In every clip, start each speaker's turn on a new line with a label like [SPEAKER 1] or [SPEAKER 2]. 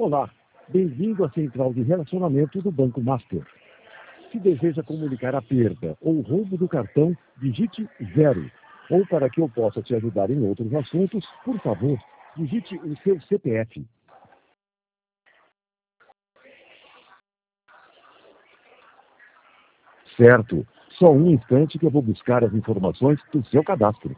[SPEAKER 1] Olá, bem-vindo à central de relacionamento do Banco Master. Se deseja comunicar a perda ou roubo do cartão, digite 0. Ou para que eu possa te ajudar em outros assuntos, por favor, digite o seu CPF. Certo. Só um instante que eu vou buscar as informações do seu cadastro.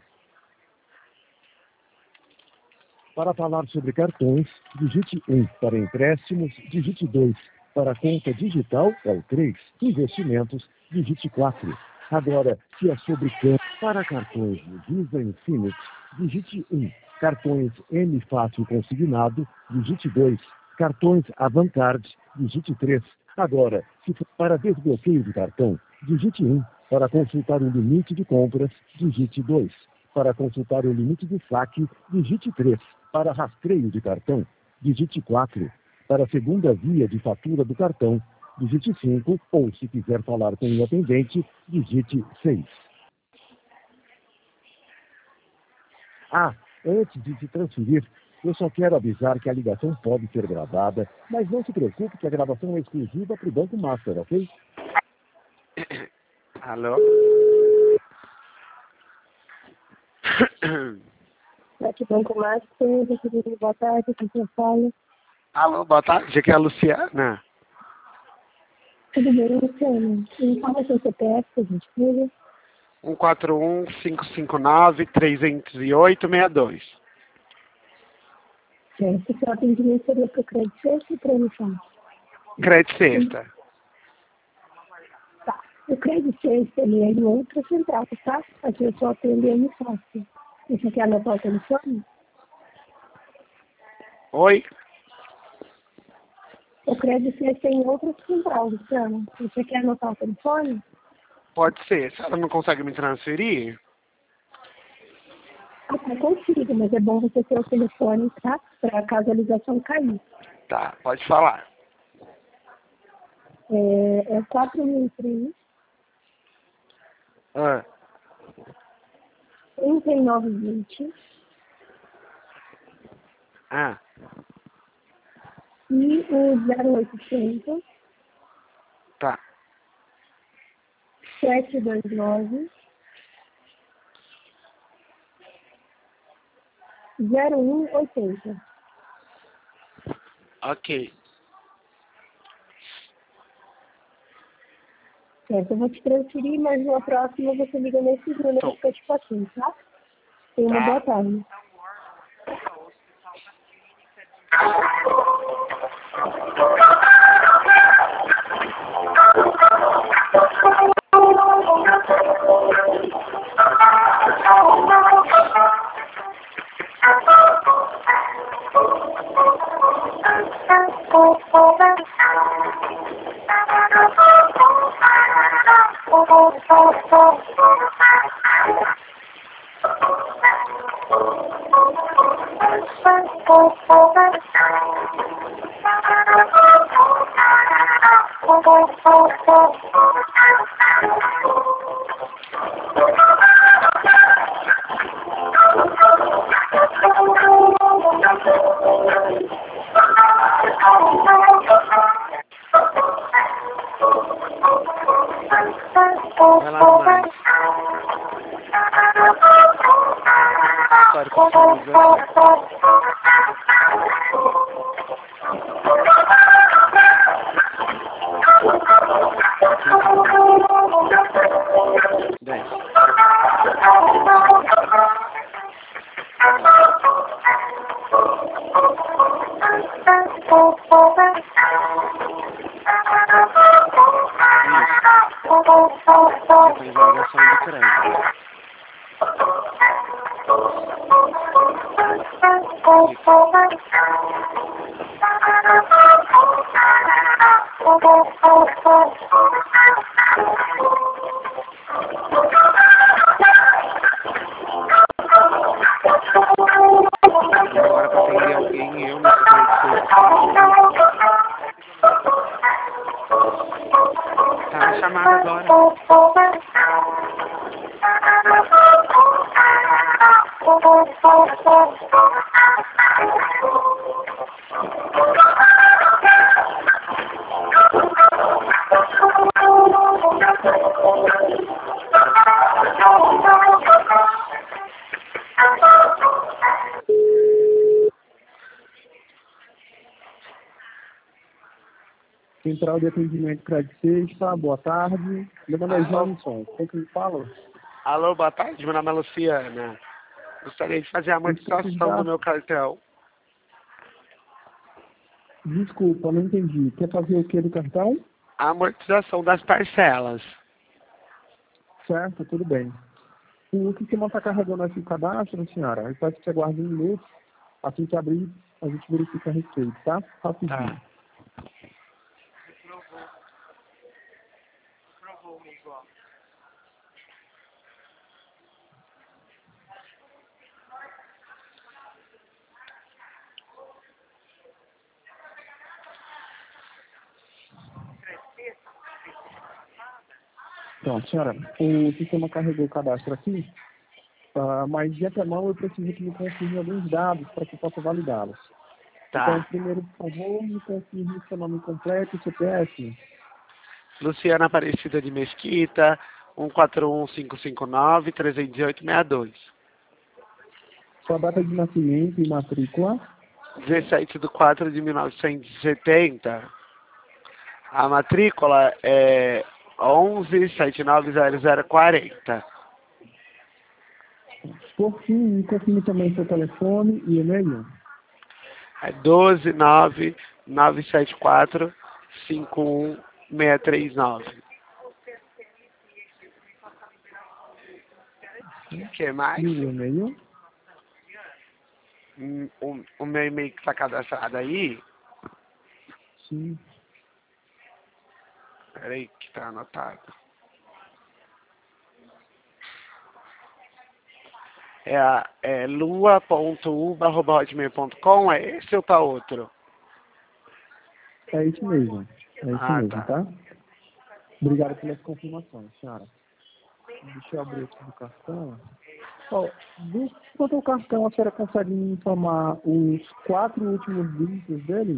[SPEAKER 1] Para falar sobre cartões, digite 1. Para empréstimos, digite 2. Para conta digital, é o 3. Investimentos, digite 4. Agora, se é sobre para cartões Visa Infinite, digite 1. Cartões M Fácil Consignado, digite 2. Cartões Avantcard, digite 3. Agora, se for para desbloqueio de cartão, digite 1. Para consultar o limite de compras, digite 2. Para consultar o limite de saque, digite 3. Para rastreio de cartão, digite 4. Para a segunda via de fatura do cartão, digite 5. Ou, se quiser falar com o atendente, digite 6. Ah, antes de se transferir, eu só quero avisar que a ligação pode ser gravada, mas não se preocupe que a gravação é exclusiva para o Banco Master, ok?
[SPEAKER 2] Alô?
[SPEAKER 3] Aqui Banco Master, boa tarde, aqui quem fala.
[SPEAKER 2] Alô, boa tarde, aqui é a Luciana.
[SPEAKER 3] Tudo bem, Luciana? Me fala seu CPF, por gentileza.
[SPEAKER 2] 141-559-308-62.
[SPEAKER 3] Certo, o seu atendimento seria para o crédito sexta ou para emissão?
[SPEAKER 2] Crédito sexta.
[SPEAKER 3] Tá. O crédito sexta, ele é em outra central, tá? Aqui eu só atendo a emissão. Você quer anotar o telefone?
[SPEAKER 2] Oi?
[SPEAKER 3] O crédito sexta é em outra central, Luciana. Você quer anotar o telefone?
[SPEAKER 2] Pode ser. Se ela não consegue me transferir?
[SPEAKER 3] Ah, tá, consigo, mas é bom você ter o telefone, tá? Para caso a ligação cair.
[SPEAKER 2] Tá, pode falar.
[SPEAKER 3] É 4003
[SPEAKER 2] Ah,
[SPEAKER 3] 3920
[SPEAKER 2] ah,
[SPEAKER 3] e o 0800
[SPEAKER 2] tá.
[SPEAKER 3] 729 0180.
[SPEAKER 2] Ok.
[SPEAKER 3] Certo, eu vou te transferir, mas na próxima você liga nesses números que eu te passei, tá? Tenha uma boa tarde.
[SPEAKER 2] Vai lá mais. História com agora para atender alguém, eu nesse crédito. Tá na chamada agora.
[SPEAKER 4] Central de Atendimento Crédito Sexta, boa tarde. Meu nome é Johnson. Com quem fala?
[SPEAKER 2] Alô, boa tarde, meu nome é Luciana. Gostaria de fazer a amortização do meu cartão.
[SPEAKER 4] Desculpa, não entendi. Quer fazer o que do cartão?
[SPEAKER 2] A amortização das parcelas.
[SPEAKER 4] Certo, tudo bem. O sistema está carregando aqui o cadastro, senhora. Eu peço que você aguarde um minuto. Assim que abrir, a gente verifica a respeito, tá? Rapidinho.
[SPEAKER 2] Tá.
[SPEAKER 4] Pronto, senhora. O sistema carregou o cadastro aqui, mas de antemão eu preciso que me confirme alguns dados para que eu possa validá-los. Então,
[SPEAKER 2] Tá.
[SPEAKER 4] primeiro, por favor, me confirme seu nome completo e CPF.
[SPEAKER 2] Luciana Aparecida de Mesquita, 141559-308-62.
[SPEAKER 4] Sua data de nascimento e matrícula.
[SPEAKER 2] 17/4/1970. A matrícula é 11790040.
[SPEAKER 4] Por fim, me confirme também seu telefone e e-mail.
[SPEAKER 2] É 129-974-51639. O que mais?
[SPEAKER 4] E o e-mail.
[SPEAKER 2] O meu e-mail que está cadastrado aí,
[SPEAKER 4] Sim.
[SPEAKER 2] peraí que está anotado. É lua.uba@hotmail.com, é esse ou tá outro?
[SPEAKER 4] É isso mesmo. É isso
[SPEAKER 2] Ah,
[SPEAKER 4] mesmo,
[SPEAKER 2] tá.
[SPEAKER 4] tá? Obrigado pelas confirmações, senhora. Deixa eu abrir aqui o cartão. Quanto ao cartão, a senhora consegue me informar os 4 últimos dígitos dele?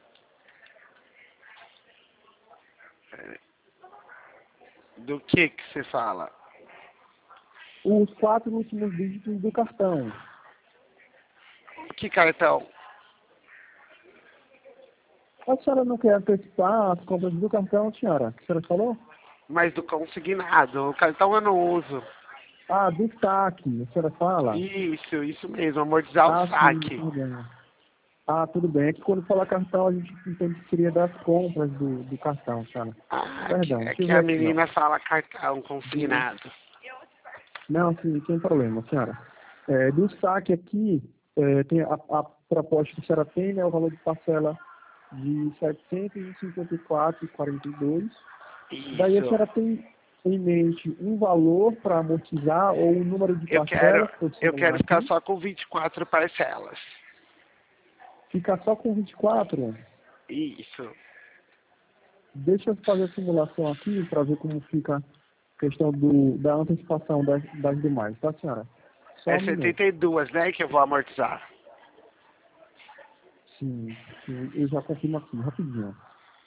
[SPEAKER 2] Do que você fala?
[SPEAKER 4] Os 4 últimos dígitos do cartão.
[SPEAKER 2] Que cartão?
[SPEAKER 4] A senhora não quer antecipar as compras do cartão, senhora? Que a senhora falou?
[SPEAKER 2] Mas do consignado. O cartão eu não uso.
[SPEAKER 4] Ah, do saque, a senhora fala?
[SPEAKER 2] Isso mesmo, amortizar o
[SPEAKER 4] Sim,
[SPEAKER 2] saque.
[SPEAKER 4] tudo bem. Quando é que quando fala cartão, a gente entende que seria das compras do cartão, senhora. Perdão,
[SPEAKER 2] É
[SPEAKER 4] deixa eu
[SPEAKER 2] que
[SPEAKER 4] ver
[SPEAKER 2] a
[SPEAKER 4] aqui, ó.
[SPEAKER 2] menina fala cartão consignado.
[SPEAKER 4] Não, sim, sem problema, senhora. Do saque aqui, tem a proposta que a senhora tem, né, o valor de parcela de R$ 754,42. Daí a
[SPEAKER 2] Isso.
[SPEAKER 4] senhora tem em mente um valor para amortizar ou um número de
[SPEAKER 2] Eu
[SPEAKER 4] parcelas para o
[SPEAKER 2] quero
[SPEAKER 4] simular
[SPEAKER 2] ficar
[SPEAKER 4] aqui?
[SPEAKER 2] só com 24 parcelas.
[SPEAKER 4] Ficar só com 24?
[SPEAKER 2] Isso.
[SPEAKER 4] Deixa eu fazer a simulação aqui para ver como fica a questão da antecipação das demais, tá, senhora? Só
[SPEAKER 2] É
[SPEAKER 4] um minuto.
[SPEAKER 2] 72, né, que eu vou amortizar.
[SPEAKER 4] Sim, eu já confirmo aqui, rapidinho.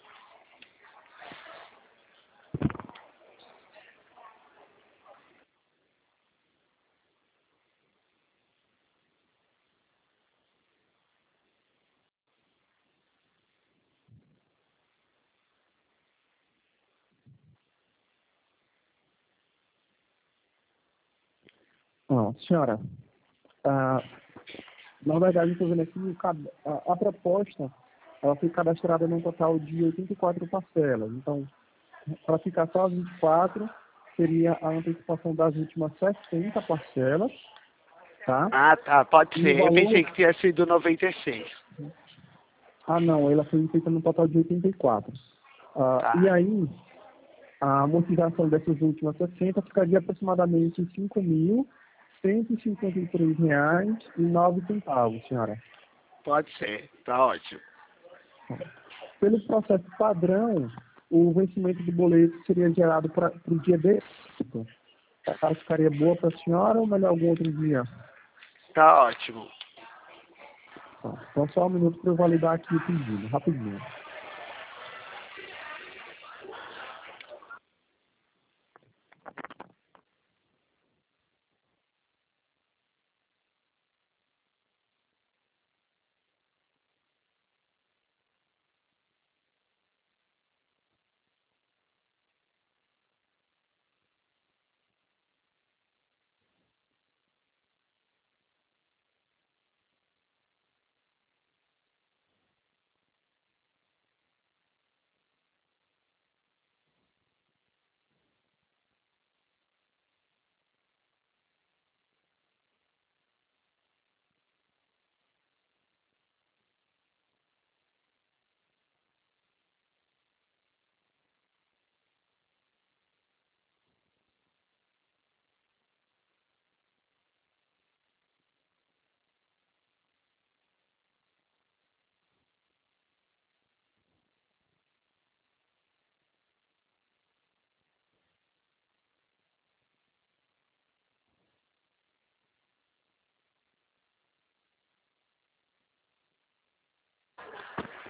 [SPEAKER 4] Senhora, na verdade, estou vendo aqui, a proposta, ela foi cadastrada num total de 84 parcelas. Então, para ficar só as 24, seria a antecipação das últimas 60 parcelas, tá?
[SPEAKER 2] Ah, tá, pode
[SPEAKER 4] E o
[SPEAKER 2] ser. Eu
[SPEAKER 4] valor...
[SPEAKER 2] pensei que tinha sido 96.
[SPEAKER 4] não, ela foi feita no total de 84. E
[SPEAKER 2] Tá.
[SPEAKER 4] aí, a amortização dessas últimas 60 ficaria aproximadamente em R$ 5.153,09, senhora.
[SPEAKER 2] Pode ser. Tá ótimo.
[SPEAKER 4] Pelo processo padrão, o vencimento do boleto seria gerado para o dia de... Ela ficaria boa para a senhora ou melhor algum outro dia?
[SPEAKER 2] Tá ótimo.
[SPEAKER 4] Então só um minuto para eu validar aqui o pedido, rapidinho.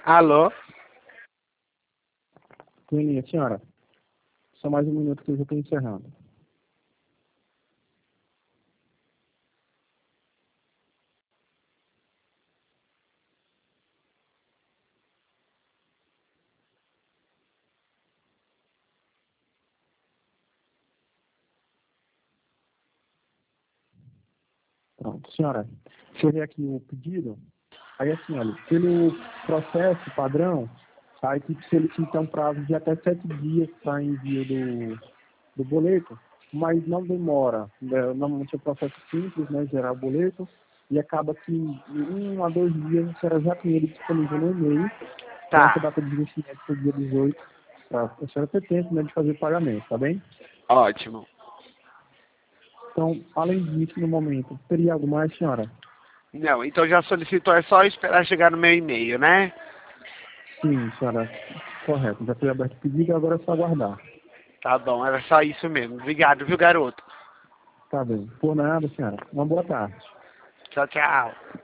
[SPEAKER 2] Alô?
[SPEAKER 4] Minha senhora, só mais um minuto que eu já estou encerrando. Pronto, senhora, deixa eu ver aqui o pedido. Aí assim, olha, pelo processo padrão, a equipe solicita um prazo de até 7 dias para envio do boleto, mas não demora. Normalmente é um processo simples, né, gerar o boleto, e acaba que em 1 a 2 dias a senhora já tem ele disponível no e-mail, com essa
[SPEAKER 2] Tá,
[SPEAKER 4] data de vencimento para o dia 18, para a senhora ter tempo, né, de fazer o pagamento, tá bem?
[SPEAKER 2] ótimo.
[SPEAKER 4] Então, além disso, no momento, teria algo mais, senhora?
[SPEAKER 2] Não, então já solicitou, é só esperar chegar no meu e-mail, né?
[SPEAKER 4] Sim, senhora, correto. Já foi aberto o pedido, agora é só aguardar.
[SPEAKER 2] Tá bom, era só isso mesmo. Obrigado, viu, garoto?
[SPEAKER 4] Tá bem. Por nada, senhora. Uma boa tarde.
[SPEAKER 2] Tchau, tchau.